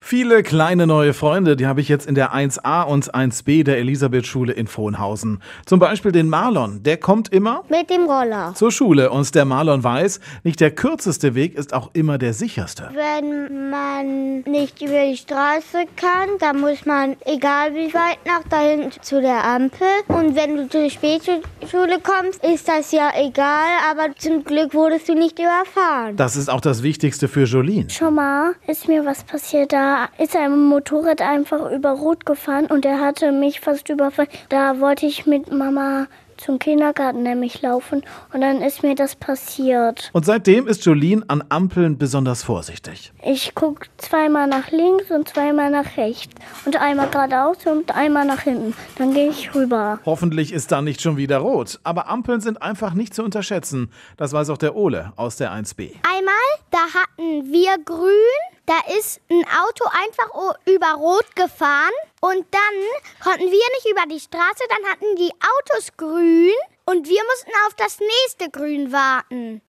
Viele kleine neue Freunde, die habe ich jetzt in der 1a und 1b der Elisabethschule in Vonhausen. Zum Beispiel den Marlon, der kommt immer mit dem Roller. zur Schule. Und der Marlon weiß, nicht der kürzeste Weg ist auch immer der sicherste. Wenn man nicht über die Straße kann, dann muss man, egal wie weit, nach dahin zu der Ampel. Und wenn du zur Spätschule kommst, ist das ja egal, aber zum Glück wurdest du nicht überfahren. Das ist auch das Wichtigste für Jolene. Schon mal ist mir was passiert. Da ist ein Motorrad einfach über Rot gefahren und er hatte mich fast überfahren. Da wollte ich mit Mama zum Kindergarten nämlich laufen und dann ist mir das passiert. Und seitdem ist Jolene an Ampeln besonders vorsichtig. Ich gucke zweimal nach links und zweimal nach rechts und einmal geradeaus und einmal nach hinten. Dann gehe ich rüber. Hoffentlich ist da nicht schon wieder rot. Aber Ampeln sind einfach nicht zu unterschätzen. Das weiß auch der Ole aus der 1b. Einmal, da hatten wir grün. Da ist ein Auto einfach über Rot gefahren und dann konnten wir nicht über die Straße, dann hatten die Autos grün und wir mussten auf das nächste Grün warten.